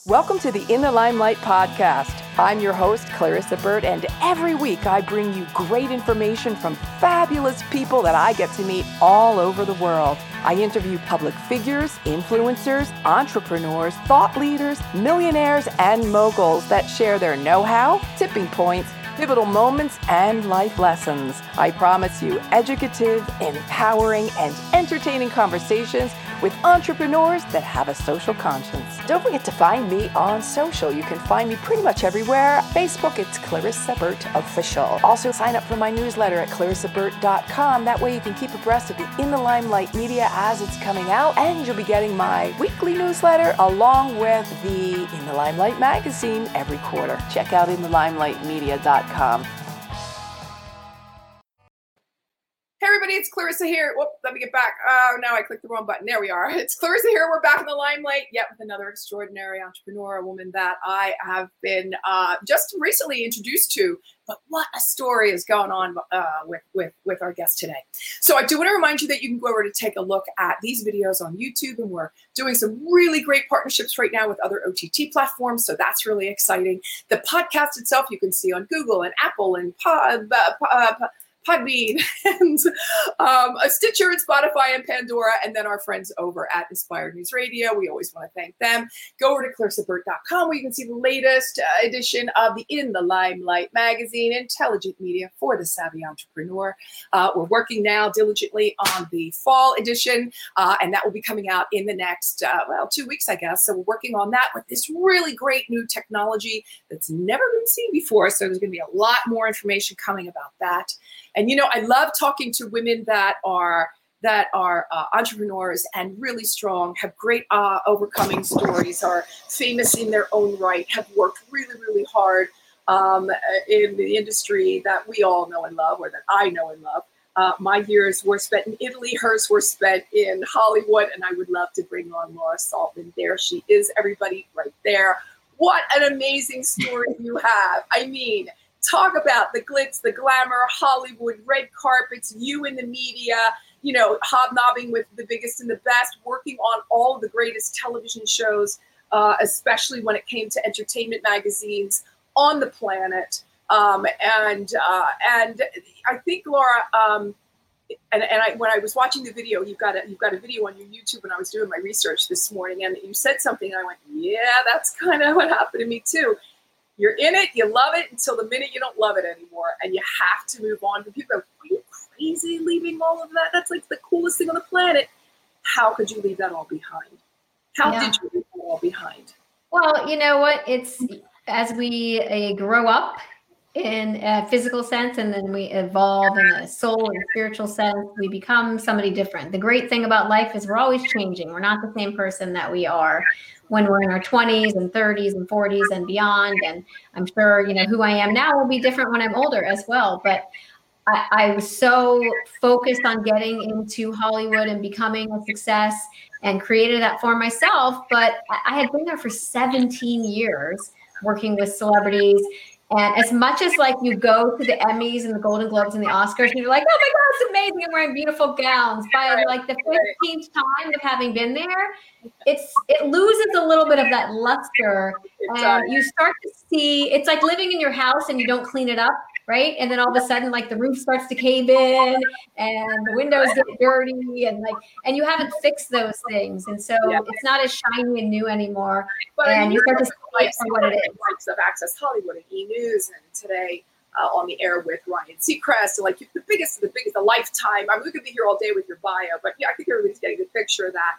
Welcome to the In the Limelight podcast. I'm your host, Clarissa Burt, and every week I bring you great information from fabulous people that I get to meet all over the world. I interview public figures, influencers, entrepreneurs, thought leaders, millionaires, and moguls that share their know-how, tipping points, pivotal moments, and life lessons. I promise you educative, empowering, and entertaining conversations with entrepreneurs that have a social conscience. Don't forget to find me on social. You can find me pretty much everywhere. Facebook, it's Clarissa Burt Official. Also, sign up for my newsletter at clarissaburt.com. That way you can keep abreast of the In the Limelight media as it's coming out, and you'll be getting my weekly newsletter along with the In the Limelight magazine every quarter. Check out inthelimelightmedia.com. Hey everybody, it's Clarissa here. Whoop, let me get back. Oh, no, I clicked the wrong button. There we are. It's Clarissa here. We're back in the limelight yet with another extraordinary entrepreneur, a woman that I have been just recently introduced to. But what a story is going on with our guest today. So I do want to remind you that you can go over to take a look at these videos on YouTube, and we're doing some really great partnerships right now with other OTT platforms. So that's really exciting. The podcast itself you can see on Google and Apple and Podbean and Stitcher and Spotify and Pandora, and then our friends over at Inspired News Radio. We always want to thank them. Go over to clarissaburt.com where you can see the latest edition of the In the Limelight magazine, intelligent media for the savvy entrepreneur. We're working now diligently on the fall edition, and that will be coming out in the next, 2 weeks, I guess. So we're working on that with this really great new technology that's never been seen before. So there's going to be a lot more information coming about that. And, I love talking to women that are entrepreneurs and really strong, have great overcoming stories, are famous in their own right, have worked really, really hard in the industry that we all know and love, or that I know and love. My years were spent in Italy. Hers were spent in Hollywood. And I would love to bring on Laura Saltman. There she is, everybody, right there. What an amazing story you have. I mean, talk about the glitz, the glamour, Hollywood, red carpets, you in the media, hobnobbing with the biggest and the best, working on all of the greatest television shows, especially when it came to entertainment magazines on the planet. And I think, Laura, when I was watching the video, you've got a video on your YouTube when I was doing my research this morning, and you said something, and I went, yeah, that's kind of what happened to me too. You're in it, you love it until the minute you don't love it anymore, and you have to move on. But people go, are you crazy leaving all of that? That's like the coolest thing on the planet. How could you leave that all behind? How did you leave that all behind? Well, you know what? It's as we grow up in a physical sense, and then we evolve in a soul and spiritual sense, we become somebody different. The great thing about life is we're always changing. We're not the same person that we are when we're in our 20s and 30s and 40s and beyond. And I'm sure, who I am now will be different when I'm older as well. But I was so focused on getting into Hollywood and becoming a success and created that for myself. But I had been there for 17 years working with celebrities. And as much as you go to the Emmys and the Golden Globes and the Oscars, and you're like, oh my God, it's amazing. I'm wearing beautiful gowns. By the 15th time of having been there, it loses a little bit of that luster. And you start to see, it's like living in your house and you don't clean it up, right? And then all of a sudden, the roof starts to cave in and the windows get dirty and you haven't fixed those things. And so it's not as shiny and new anymore. But and you start to see it for what it is. Likes of Access Hollywood and E! News, and today on the air with Ryan Seacrest, and the biggest, the Lifetime. I mean, we could be here all day with your bio, but I think everybody's getting the picture that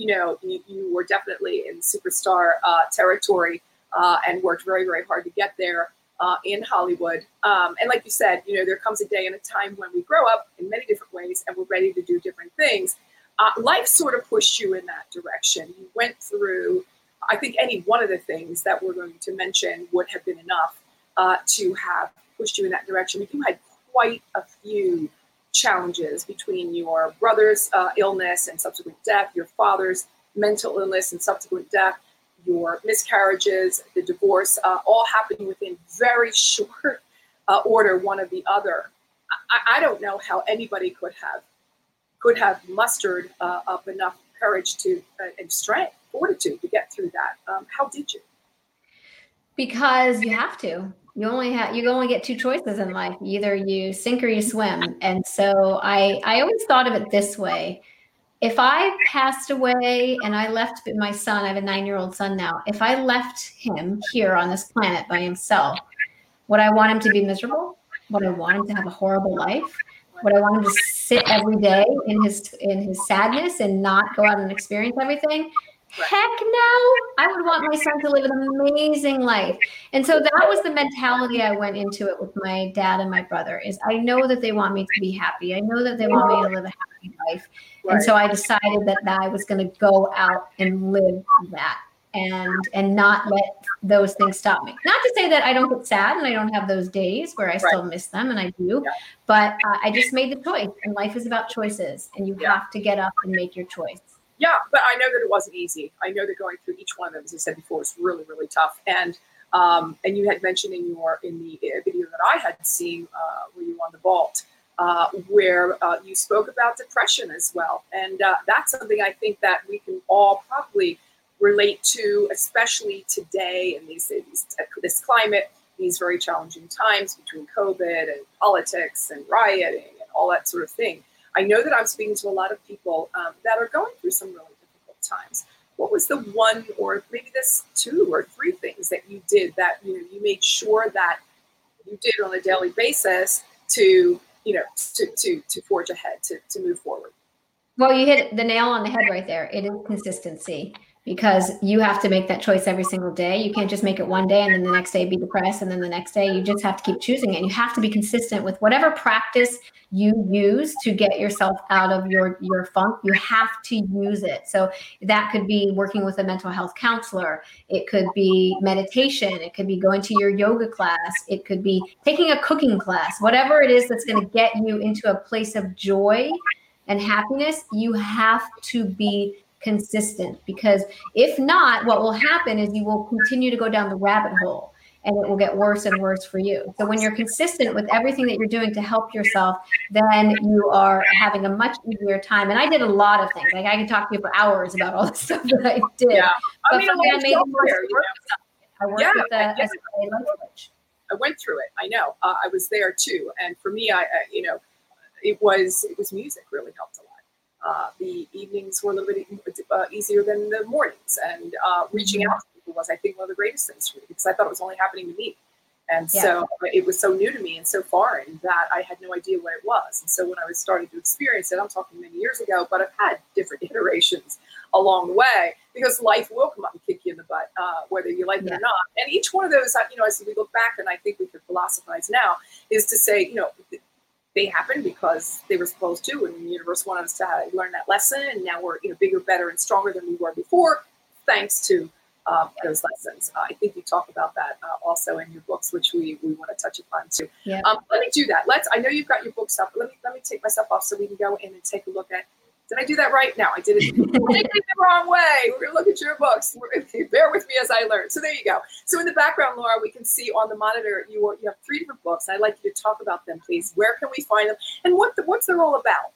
you were definitely in superstar territory and worked very, very hard to get there in Hollywood. And like you said, there comes a day and a time when we grow up in many different ways and we're ready to do different things. Life sort of pushed you in that direction. You went through, I think any one of the things that we're going to mention would have been enough to have pushed you in that direction. But you had quite a few challenges between your brother's illness and subsequent death, your father's mental illness and subsequent death, your miscarriages, the divorce, all happening within very short order, one of the other. I don't know how anybody could have mustered up enough courage to and strength, fortitude to get through that. How did you? Because you have to. You only get two choices in life. Either you sink or you swim. And so I always thought of it this way. If I passed away and I left my son, I have a 9-year-old son now. If I left him here on this planet by himself, would I want him to be miserable? Would I want him to have a horrible life? Would I want him to sit every day in his sadness and not go out and experience everything? Heck no. I would want my son to live an amazing life. And so that was the mentality I went into it with my dad and my brother, is I know that they want me to be happy. I know that they want me to live a happy life. Right. And so I decided that I was going to go out and live that and not let those things stop me. Not to say that I don't get sad and I don't have those days where I still miss them, and I do, but I just made the choice, and life is about choices, and you have to get up and make your choice. Yeah, but I know that it wasn't easy. I know that going through each one of them, as I said before, was really, really tough. And you had mentioned in the video that I had seen where you were on the vault, where you spoke about depression as well. And that's something I think that we can all probably relate to, especially today in this climate, these very challenging times between COVID and politics and rioting and all that sort of thing. I know that I'm speaking to a lot of people that are going through some really difficult times. What was the one, or maybe this 2 or 3 things that you did that you made sure that you did on a daily basis to forge ahead, to move forward? Well, you hit the nail on the head right there. It is consistency, because you have to make that choice every single day. You can't just make it one day and then the next day be depressed, and then the next day. You just have to keep choosing it. You have to be consistent with whatever practice you use to get yourself out of your funk. You have to use it. So that could be working with a mental health counselor. It could be meditation. It could be going to your yoga class. It could be taking a cooking class. Whatever it is that's going to get you into a place of joy and happiness, you have to be consistent, because if not, what will happen is you will continue to go down the rabbit hole, and it will get worse and worse for you. So when you're consistent with everything that you're doing to help yourself, then you are having a much easier time. And I did a lot of things. Like, I could talk to you for hours about all the stuff that I did. Yeah. I made the I worked with a life coach. I went through it. I know. I was there too. And for me, it was music really helped a lot. The evenings were a little bit easier than the mornings, and reaching out to people was, I think, one of the greatest things for me, because I thought it was only happening to me. And so it was so new to me and so foreign that I had no idea what it was. And so when I was starting to experience it, I'm talking many years ago, but I've had different iterations along the way, because life will come up and kick you in the butt, whether you like it or not. And each one of those, as we look back, and I think we could philosophize now, is to say, they happened because they were supposed to, and the universe wanted us to learn that lesson. And now we're bigger, better, and stronger than we were before, thanks to those lessons. I think you talk about that also in your books, which we want to touch upon too. Yeah. Let me do that. I know you've got your books up. Let me take myself off so we can go in and take a look at. Did I do that right? No, I did it the wrong way. We're going to look at your books. Bear with me as I learn. So there you go. So in the background, Laura, we can see on the monitor you have 3 different books. I'd like you to talk about them, please. Where can we find them, and what's they're all about?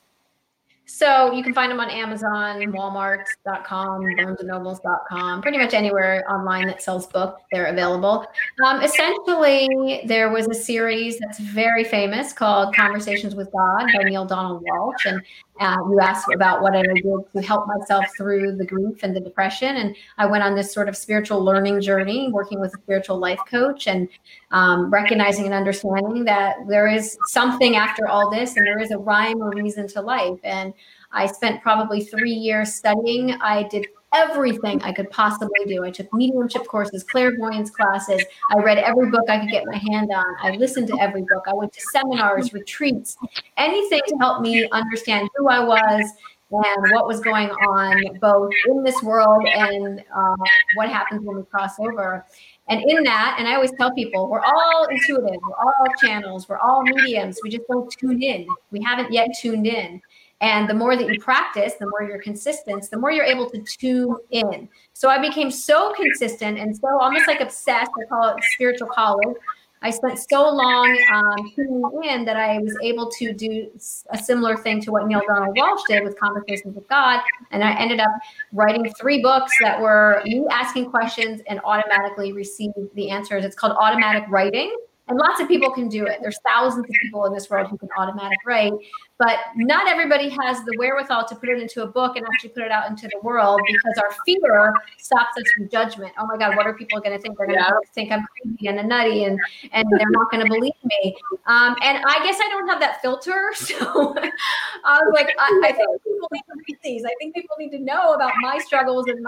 So you can find them on Amazon, Walmart.com, BarnesandNobles.com, pretty much anywhere online that sells books, they're available. Essentially, there was a series that's very famous called Conversations with God by Neale Donald Walsch. And you asked about what I did to help myself through the grief and the depression. And I went on this sort of spiritual learning journey, working with a spiritual life coach, and recognizing and understanding that there is something after all this, and there is a rhyme or reason to life. And I spent probably 3 years studying. I did everything I could possibly do. I took mediumship courses, clairvoyance classes. I read every book I could get my hand on. I listened to every book. I went to seminars, retreats, anything to help me understand who I was and what was going on, both in this world and what happens when we cross over. And in that, and I always tell people, we're all intuitive, we're all channels, we're all mediums. We just don't tune in. We haven't yet tuned in. And the more that you practice, the more you're consistent, the more you're able to tune in. So I became so consistent and so almost like obsessed. I call it spiritual college. I spent so long tuning in that I was able to do a similar thing to what Neale Donald Walsch did with Conversations with God. And I ended up writing 3 books that were me asking questions and automatically receive the answers. It's called automatic writing. And lots of people can do it. There's thousands of people in this world who can automatic write, but not everybody has the wherewithal to put it into a book and actually put it out into the world, because our fear stops us from judgment. Oh my God, what are people going to think? They're going to think I'm crazy and a nutty, and they're not going to believe me. And I guess I don't have that filter. So I was like, I think people need to read these. I think people need to know about my struggles and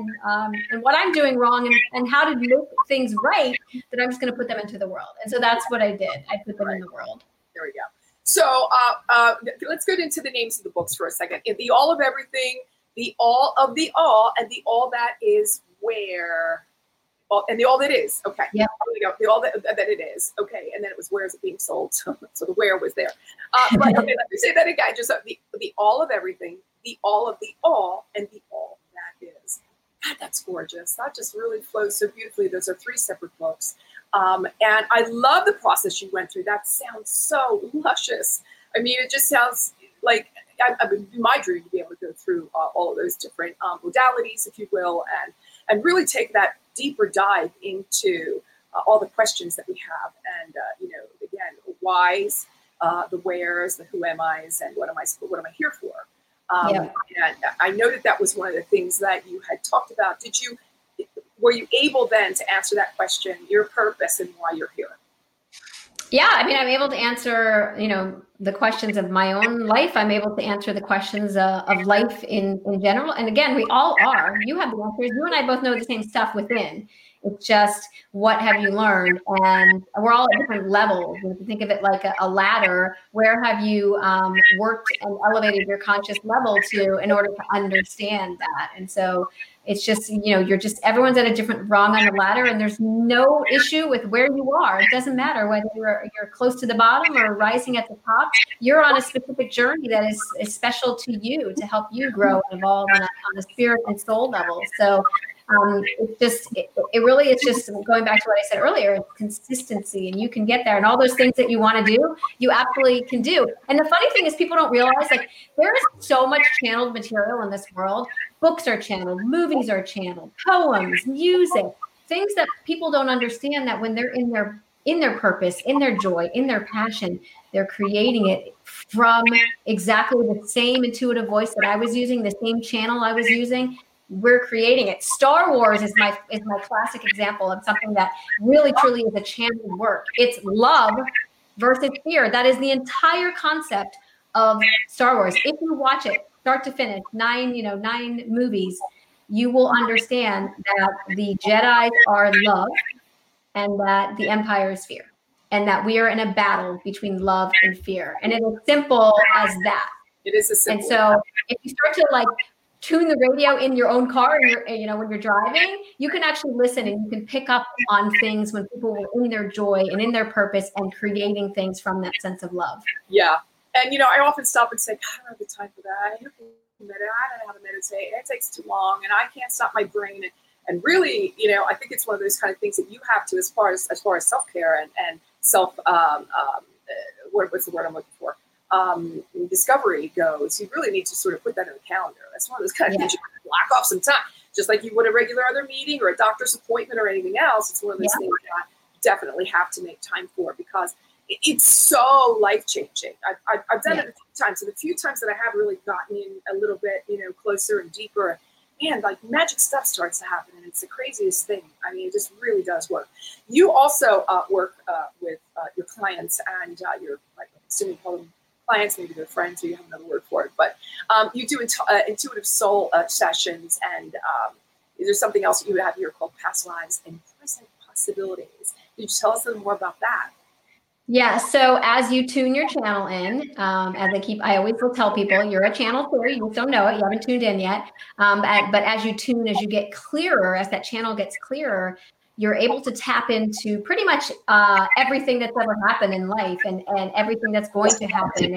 what I'm doing wrong and how to make things right, that I'm just going to put them into the world. And so that's what I did. I put them in the world. There we go. So let's get into the names of the books for a second. The All of Everything, The All of the All, and The All That Is Where. And The All That Is. Okay. Yeah. There we go. The All That It Is. Okay. And then it was Where Is It Being Sold? So the Where was there. But okay, let me say that again. Just the All of Everything, The All of the All, and The All That Is. God, that's gorgeous. That just really flows so beautifully. Those are 3 separate books. And I love the process you went through. That sounds so luscious. I mean, it just sounds like I would be my dream to be able to go through all of those different modalities, if you will, and really take that deeper dive into all the questions that we have. And, again, whys, the wheres, the who am I's, and what am I here for? And I know that was one of the things that you had talked about. Were you able then to answer that question, your purpose and why you're here? Yeah, I mean, I'm able to answer, the questions of my own life. I'm able to answer the questions of life in general. And again, we all are. You have the answers. You and I both know the same stuff within. It's just, what have you learned? And we're all at different levels. If you think of it like a ladder, where have you worked and elevated your conscious level to in order to understand that? And so it's just, everyone's at a different rung on the ladder, and there's no issue with where you are. It doesn't matter whether you're close to the bottom or rising at the top. You're on a specific journey that is special to you, to help you grow and evolve on a spirit and soul level. So it's just going back to what I said earlier, it's consistency, and you can get there, and all those things that you want to do, you absolutely can do. And the funny thing is, people don't realize, like, there is so much channeled material in this world. Books are channeled, movies are channeled, poems, music, things that people don't understand, that when they're in their purpose, in their joy, in their passion, they're creating it from exactly the same intuitive voice that I was using, the same channel I was using. We're creating it. Star Wars is my classic example of something that really truly is a channeled work. It's love versus fear. That is the entire concept of Star Wars. If you watch it start to finish, 9 movies, you will understand that the Jedi are love and that the Empire is fear, and that we are in a battle between love and fear. And it is simple as that. It is a simple. And so if you start to tune the radio in your own car, and when you're driving, you can actually listen, and you can pick up on things when people were in their joy and in their purpose and creating things from that sense of love. Yeah. And, I often stop and say, God, I don't have the time for that. I don't know how to meditate. It takes too long, and I can't stop my brain. And really, I think it's one of those kind of things that you have to, as far as self-care and self, what's the word I'm looking for? Discovery goes, you really need to sort of put that in the calendar. That's one of those kind of things you can block off some time, just like you would a regular other meeting or a doctor's appointment or anything else. It's one of those things that I definitely have to make time for, because it's so life-changing. I've done it a few times, and the few times that I have really gotten in a little bit, closer and deeper, man, magic stuff starts to happen, and it's the craziest thing. I mean, it just really does work. You also work with your clients and your, assuming you call them clients, maybe they're friends, or you have another word for it, but you do intuitive soul sessions, and there's something else that you have here called Past Lives and Present Possibilities. Can you tell us a little more about that? Yeah. So as you tune your channel in, I always will tell people, you're a channel too. You just don't know it. You haven't tuned in yet. But as you tune, as you get clearer, as that channel gets clearer, you're able to tap into pretty much everything that's ever happened in life and everything that's going to happen.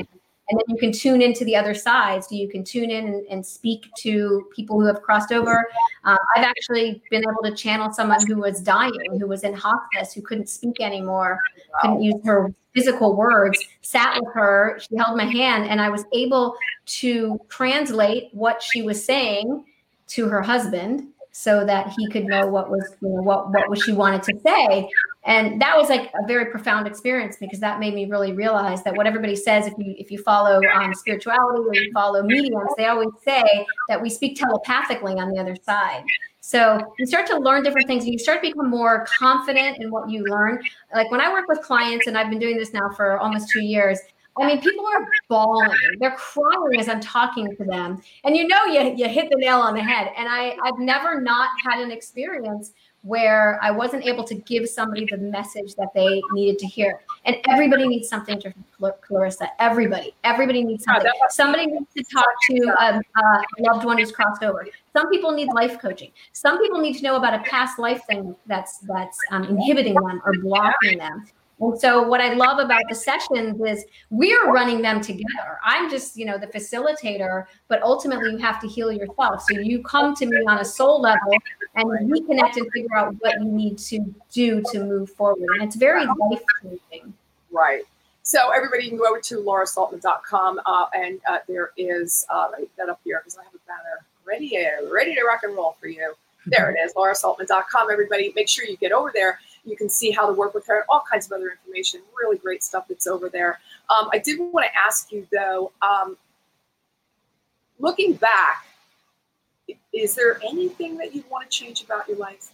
And then you can tune into the other side. So you can tune in and speak to people who have crossed over. I've actually been able to channel someone who was dying, who was in hospice, who couldn't speak anymore, couldn't use her physical words, sat with her, she held my hand, and I was able to translate what she was saying to her husband so that he could know what was, what she wanted to say. And that was like a very profound experience, because that made me really realize that what everybody says, if you follow spirituality or you follow mediums, they always say that we speak telepathically on the other side. So you start to learn different things, and you start to become more confident in what you learn. Like when I work with clients, and I've been doing this now for almost 2 years, I mean, people are bawling. They're crying as I'm talking to them. And you hit the nail on the head. And I've never not had an experience where I wasn't able to give somebody the message that they needed to hear. And everybody needs something to Clarissa. Everybody needs something. Somebody needs to talk to a loved one who's crossed over. Some people need life coaching. Some people need to know about a past life thing that's inhibiting them or blocking them. And so what I love about the sessions is we're running them together. I'm just, the facilitator, but ultimately you have to heal yourself. So you come to me on a soul level and we connect and figure out what you need to do to move forward. And it's very life-changing. Right. So everybody can go over to laurasaltman.com and there is, let me get that up here because I have a banner ready to rock and roll for you. There it is, laurasaltman.com. Everybody, make sure you get over there. You can see how to work with her and all kinds of other information. Really great stuff that's over there. I did want to ask you, though, looking back, is there anything that you want to change about your life?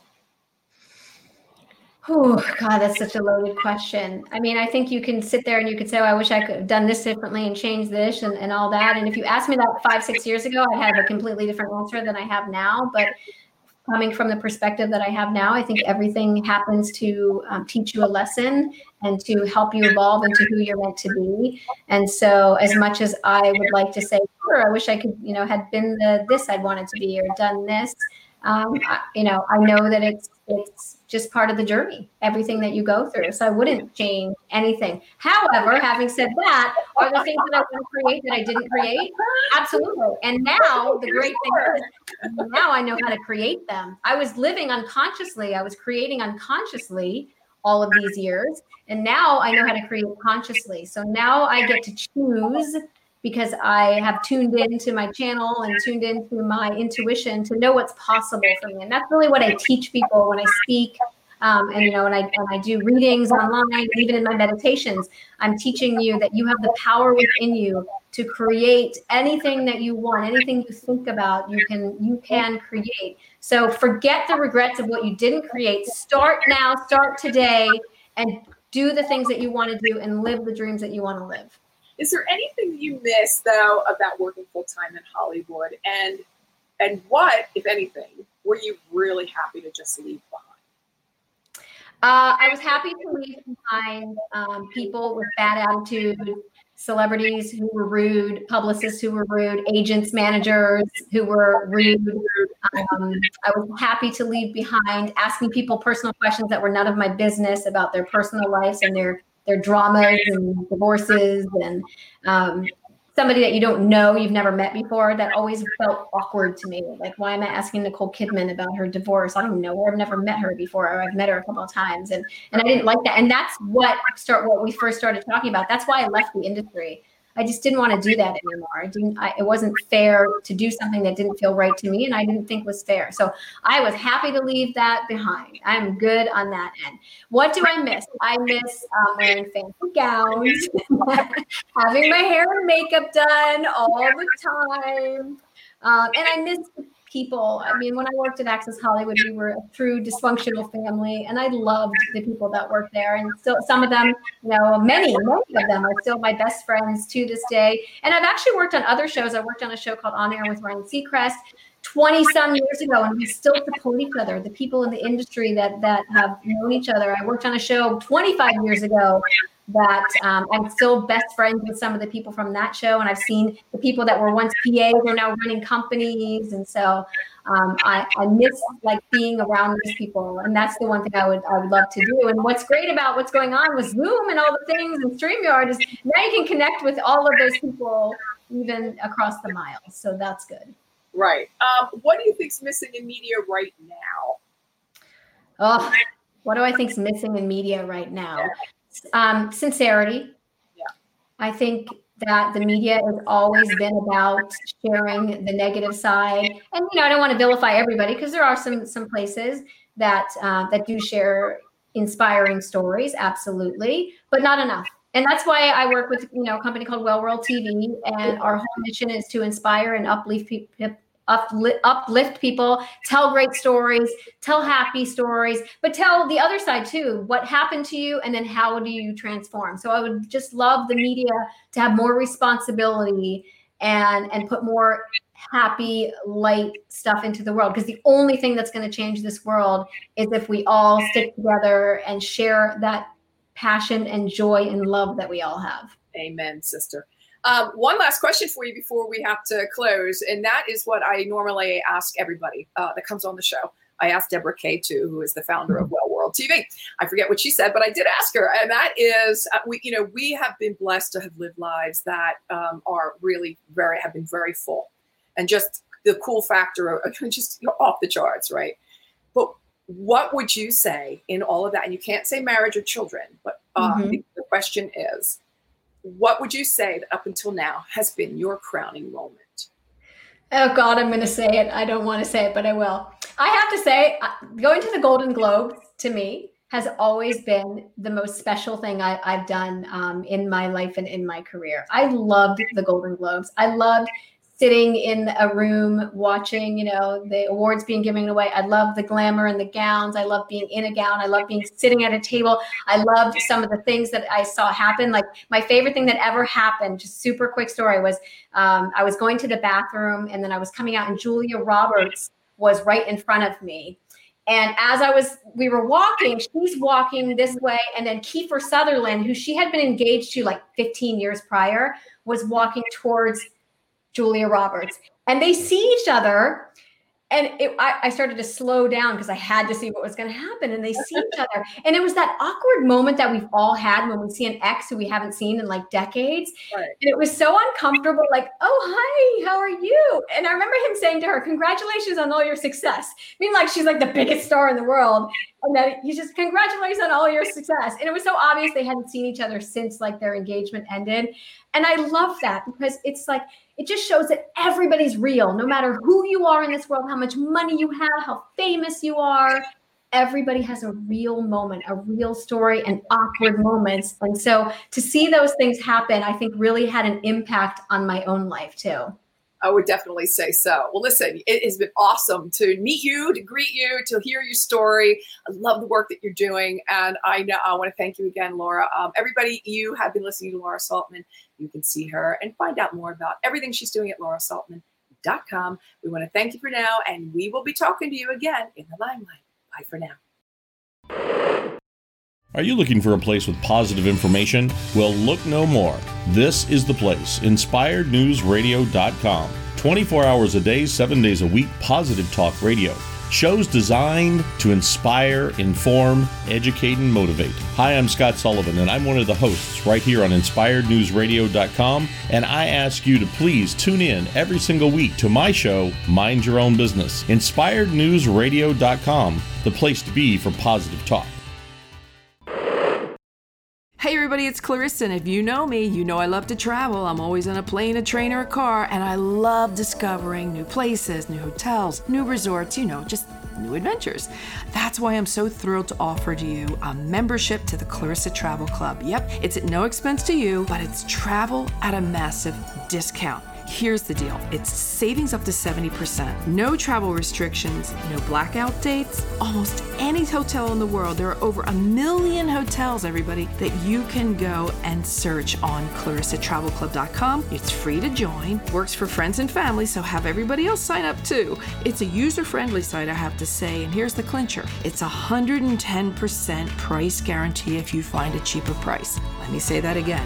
Oh, God, that's such a loaded question. I mean, I think you can sit there and you could say, oh, I wish I could have done this differently and changed this and all that. And if you asked me that 5-6 years ago, I'd have a completely different answer than I have now. But coming from the perspective that I have now, I think everything happens to teach you a lesson and to help you evolve into who you're meant to be. And so as much as I would like to say, sure, I wish I could, had been this I'd wanted to be or done this, I know that it's just part of the journey, everything that you go through. So I wouldn't change anything. However, having said that, are there things that I want to create that I didn't create? Absolutely. And now the great thing is now I know how to create them. I was living unconsciously. I was creating unconsciously all of these years. And now I know how to create consciously. So now I get to choose, because I have tuned into my channel and tuned into my intuition to know what's possible for me. And that's really what I teach people when I speak. When I do readings online, even in my meditations, I'm teaching you that you have the power within you to create anything that you want, anything you think about, you can create. So forget the regrets of what you didn't create. Start now, start today, and do the things that you want to do and live the dreams that you want to live. Is there anything you miss, though, about working full-time in Hollywood? And what, if anything, were you really happy to just leave behind? I was happy to leave behind people with bad attitude, celebrities who were rude, publicists who were rude, agents, managers who were rude. I was happy to leave behind asking people personal questions that were none of my business about their personal lives and their dramas and divorces, and somebody that you don't know, you've never met before, that always felt awkward to me. Like, why am I asking Nicole Kidman about her divorce? I don't know her. I've never met her before, or I've met her a couple of times. And I didn't like that. And that's what we first started talking about. That's why I left the industry. I just didn't want to do that anymore. It wasn't fair to do something that didn't feel right to me, and I didn't think was fair. So I was happy to leave that behind. I'm good on that end. What do I miss? I miss wearing fancy gowns, having my hair and makeup done all the time. And I miss people. I mean, when I worked at Access Hollywood, we were a true dysfunctional family, and I loved the people that worked there. And still, some of them, many of them are still my best friends to this day. And I've actually worked on other shows. I worked on a show called On Air with Ryan Seacrest. 20 some years ago, and we still support each other. The people in the industry that have known each other. I worked on a show 25 years ago that I'm still best friends with some of the people from that show. And I've seen the people that were once PAs are now running companies. And so I miss like being around these people. And that's the one thing I would love to do. And what's great about what's going on with Zoom and all the things and StreamYard is now you can connect with all of those people even across the miles. So that's good. Right. What do you think's missing in media right now? Oh, what do I think's missing in media right now? Sincerity. Yeah. I think that the media has always been about sharing the negative side. And, I don't want to vilify everybody because there are some places that do share inspiring stories. Absolutely. But not enough. And that's why I work with, a company called Well World TV. And our whole mission is to inspire and uplift people, tell great stories, tell happy stories, but tell the other side too, what happened to you and then how do you transform? So I would just love the media to have more responsibility and put more happy, light stuff into the world. Because the only thing that's going to change this world is if we all stick together and share that passion and joy and love that we all have. Amen, sister. One last question for you before we have to close, and that is what I normally ask everybody that comes on the show. I asked Deborah Kay too, who is the founder of Well World TV. I forget what she said, but I did ask her, and that is, we have been blessed to have lived lives that are really have been very full, and just the cool factor of just off the charts, right? But what would you say in all of that? And you can't say marriage or children, but the question is, what would you say that up until now has been your crowning moment? Oh God, I'm going to say it. I don't want to say it, but I will. I have to say, going to the Golden Globes to me has always been the most special thing I've done in my life and in my career. I loved the Golden Globes. I loved sitting in a room watching, the awards being given away. I love the glamour and the gowns. I love being in a gown. I love being sitting at a table. I loved some of the things that I saw happen. Like my favorite thing that ever happened, just super quick story, was I was going to the bathroom and then I was coming out and Julia Roberts was right in front of me. And as we were walking, she's walking this way. And then Kiefer Sutherland, who she had been engaged to like 15 years prior, was walking towards Julia Roberts, and they see each other. And I started to slow down because I had to see what was going to happen. And they see each other. And it was that awkward moment that we've all had when we see an ex who we haven't seen in like decades. Right. And it was so uncomfortable, like, oh, hi, how are you? And I remember him saying to her, congratulations on all your success. I mean, like, she's like the biggest star in the world. And then he just, congratulations on all your success. And it was so obvious they hadn't seen each other since like their engagement ended. And I love that because it's like, it just shows that everybody's real, no matter who you are in this world, how much money you have, how famous you are. Everybody has a real moment, a real story, and awkward moments. And so to see those things happen, I think really had an impact on my own life too. I would definitely say so. Well, listen, it has been awesome to meet you, to greet you, to hear your story. I love the work that you're doing. And I want to thank you again, Laura. Everybody, you have been listening to Laura Saltman. You can see her and find out more about everything she's doing at laurasaltman.com. We want to thank you for now, and we will be talking to you again in the limelight. Bye for now. Are you looking for a place with positive information? Well, look no more. This is the place, InspiredNewsRadio.com. 24 hours a day, 7 days a week, positive talk radio. Shows designed to inspire, inform, educate, and motivate. Hi, I'm Scott Sullivan, and I'm one of the hosts right here on InspiredNewsRadio.com, and I ask you to please tune in every single week to my show, Mind Your Own Business. InspiredNewsRadio.com, the place to be for positive talk. Hey everybody, it's Clarissa, and if you know me, you know I love to travel. I'm always on a plane, a train, or a car, and I love discovering new places, new hotels, new resorts, just new adventures. That's why I'm so thrilled to offer to you a membership to the Clarissa Travel Club. Yep, it's at no expense to you, but it's travel at a massive discount. Here's the deal. It's savings up to 70%. No travel restrictions, no blackout dates. Almost any hotel in the world. There are over 1 million hotels, everybody, that you can go and search on ClarissaTravelClub.com. It's free to join. Works for friends and family, so have everybody else sign up too. It's a user-friendly site, I have to say, and here's the clincher. It's 110% price guarantee if you find a cheaper price. Let me say that again.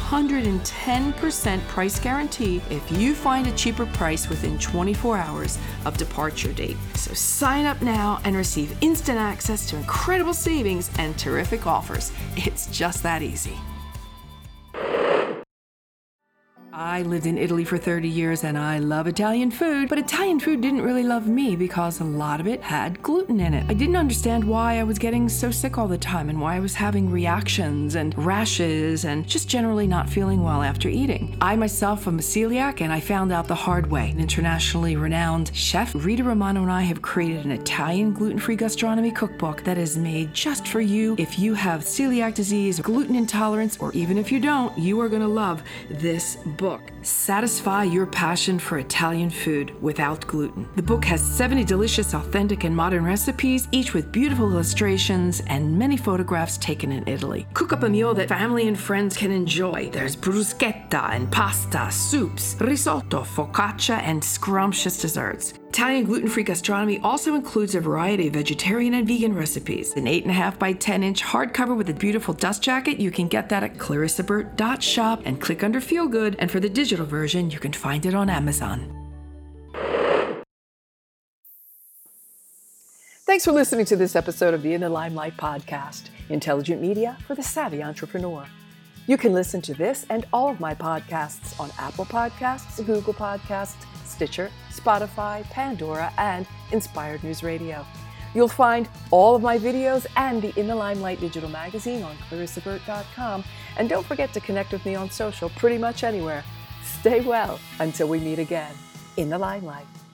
110% price guarantee if you find a cheaper price within 24 hours of departure date. So sign up now and receive instant access to incredible savings and terrific offers. It's just that easy. I lived in Italy for 30 years and I love Italian food, but Italian food didn't really love me because a lot of it had gluten in it. I didn't understand why I was getting so sick all the time and why I was having reactions and rashes and just generally not feeling well after eating. I myself am a celiac and I found out the hard way. An internationally renowned chef, Rita Romano, and I have created an Italian gluten-free gastronomy cookbook that is made just for you. If you have celiac disease, gluten intolerance, or even if you don't, you are going to love this book. Satisfy your passion for Italian food without gluten. The book has 70 delicious, authentic, and modern recipes, each with beautiful illustrations and many photographs taken in Italy. Cook up a meal that family and friends can enjoy. There's bruschetta and pasta, soups, risotto, focaccia, and scrumptious desserts. Italian gluten-free gastronomy also includes a variety of vegetarian and vegan recipes. An 8.5 by 10-inch hardcover with a beautiful dust jacket. You can get that at clarissaburt.shop and click under Feel Good. And for the digital version, you can find it on Amazon. Thanks for listening to this episode of the In the Limelight podcast, intelligent media for the savvy entrepreneur. You can listen to this and all of my podcasts on Apple Podcasts, Google Podcasts, Stitcher, Spotify, Pandora, and Inspired News Radio. You'll find all of my videos and the In the Limelight digital magazine on ClarissaBurt.com. And don't forget to connect with me on social pretty much anywhere. Stay well until we meet again in the Limelight.